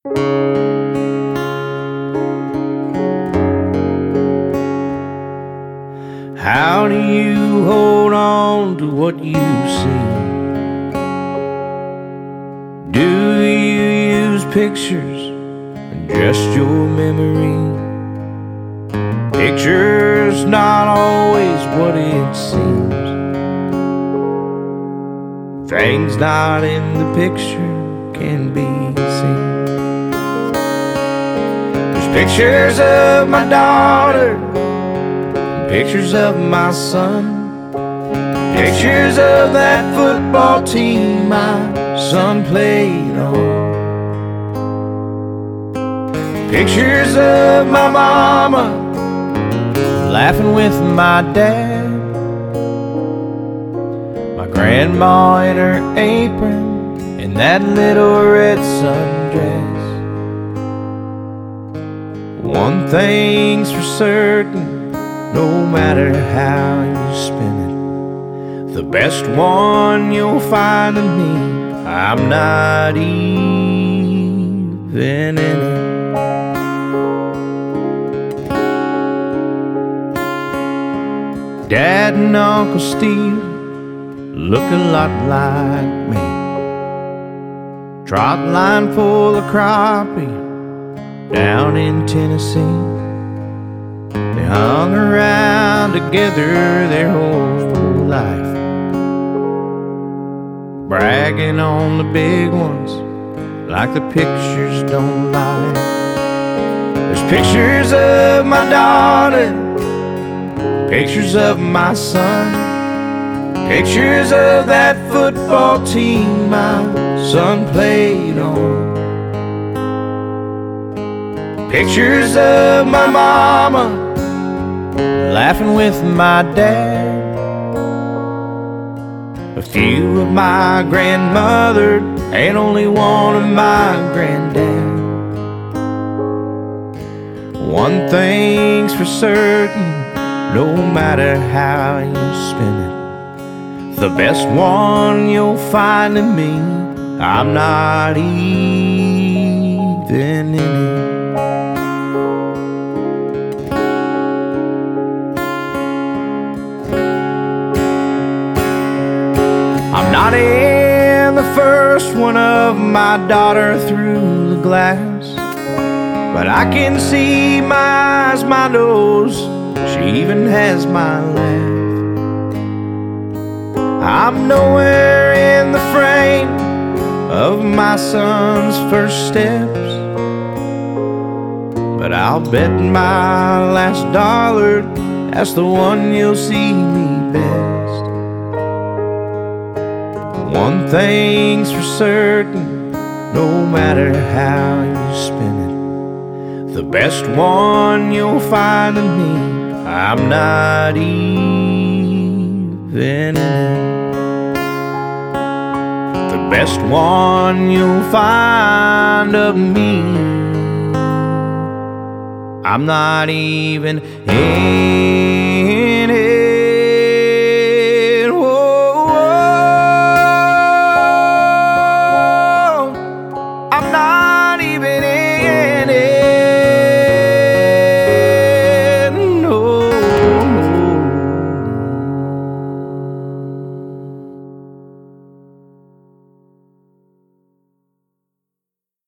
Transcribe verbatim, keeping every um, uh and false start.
How do you hold on to what you see? Do you use pictures and just your memory? Pictures not always what it seems. Things not in the picture can be seen. There's pictures of my daughter, pictures of my son, pictures of that football team my son played on, pictures of my mama laughing with my dad, my grandma in her apron and that little red sundress. One thing's for certain, no matter how you spin it, the best one you'll find in me, I'm not even in it. Dad and Uncle Steve look a lot like me. Trot line full of crappie down in Tennessee. They hung around together their whole life, bragging on the big ones like the pictures don't lie. There's pictures of my daughter, pictures of my son, pictures of that football team my son played on, pictures of my mama laughing with my dad, a few of my grandmother and only one of my granddad. One thing's for certain, no matter how you spin it, the best one you'll find in me, I'm not even in it. I'm not in the first one of my daughter through the glass, but I can see my eyes, my nose, she even has my laugh. I'm nowhere in the frame of my son's first steps, but I'll bet my last dollar that's the one you'll see me best. One thing's for certain, no matter how you spin it, the best one you'll find in me, I'm not even in it. The best one you'll find of me, I'm not even in